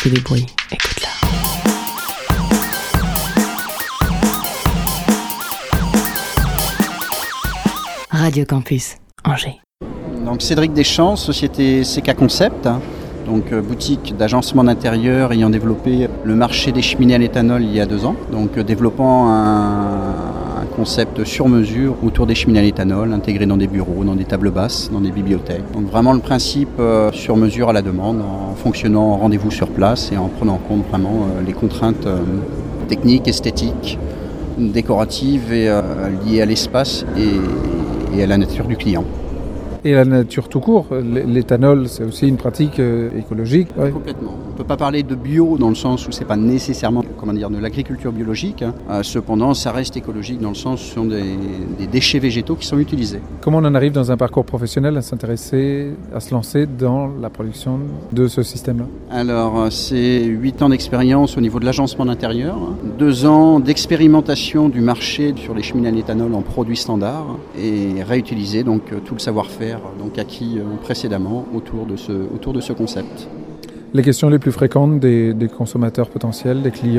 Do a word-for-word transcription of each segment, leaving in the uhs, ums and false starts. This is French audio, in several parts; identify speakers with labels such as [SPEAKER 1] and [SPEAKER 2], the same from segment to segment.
[SPEAKER 1] fait des bruits, écoute-la. Radio Campus, Angers.
[SPEAKER 2] Donc Cédric Deschamps, société C K Concept, hein, donc euh, boutique d'agencement d'intérieur ayant développé le marché des cheminées à l'éthanol il y a deux ans. Donc euh, développant un, un concept sur mesure autour des cheminées à l'éthanol, intégré dans des bureaux, dans des tables basses, dans des bibliothèques. Donc vraiment le principe euh, sur mesure à la demande, en fonctionnant en rendez-vous sur place et en prenant en compte vraiment euh, les contraintes euh, techniques, esthétiques, décoratives et euh, liées à l'espace et, et à la nature du client.
[SPEAKER 3] Et la nature tout court, l'éthanol c'est aussi une pratique euh, écologique. Ouais.
[SPEAKER 2] Complètement. On ne peut pas parler de bio dans le sens où ce n'est pas nécessairement comment dire, de l'agriculture biologique. Hein. Euh, cependant, ça reste écologique dans le sens où ce sont des, des déchets végétaux qui sont utilisés.
[SPEAKER 3] Comment on en arrive dans un parcours professionnel à s'intéresser, à se lancer dans la production de ce système-là ?
[SPEAKER 2] Alors, c'est huit ans d'expérience au niveau de l'agencement d'intérieur, deux ans d'expérimentation du marché sur les cheminées à l'éthanol en produits standards et réutiliser donc tout le savoir-faire donc acquis précédemment autour de ce, autour de ce concept.
[SPEAKER 3] Les questions les plus fréquentes des, des consommateurs potentiels, des clients ?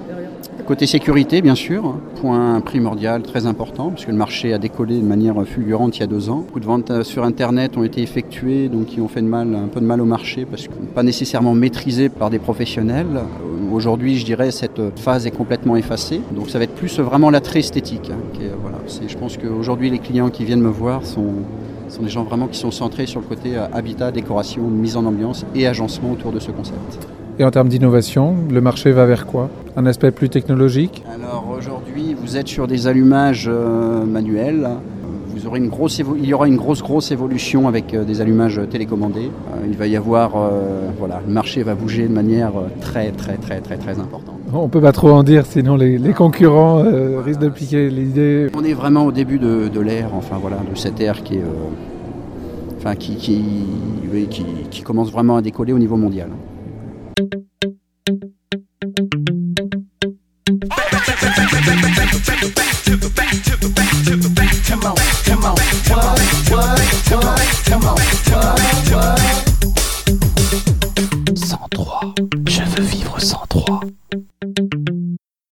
[SPEAKER 2] Côté sécurité, bien sûr, point primordial, très important, puisque le marché a décollé de manière fulgurante il y a deux ans. Beaucoup de ventes sur Internet ont été effectuées, donc qui ont fait de mal, un peu de mal au marché, parce que pas nécessairement maîtrisées par des professionnels. Aujourd'hui, je dirais, cette phase est complètement effacée, donc ça va être plus vraiment l'attrait esthétique. Hein, qui est, voilà, c'est, je pense qu'aujourd'hui, les clients qui viennent me voir sont... Ce sont des gens vraiment qui sont centrés sur le côté habitat, décoration, mise en ambiance et agencement autour de ce concept.
[SPEAKER 3] Et en termes d'innovation, le marché va vers quoi ? Un aspect plus technologique ?
[SPEAKER 2] Alors aujourd'hui, vous êtes sur des allumages euh, manuels. Vous aurez une grosse évo- il y aura une grosse grosse évolution avec euh, des allumages télécommandés. Euh, il va y avoir, euh, voilà, le marché va bouger de manière euh, très très très très très importante.
[SPEAKER 3] On ne peut pas trop en dire, sinon les, les concurrents euh, risquent de piquer l'idée.
[SPEAKER 2] On est vraiment au début de, de l'ère, enfin voilà, de cette ère qui est, euh, enfin qui qui, oui, qui qui commence vraiment à décoller au niveau mondial.
[SPEAKER 1] cent trois, je veux vivre cent trois.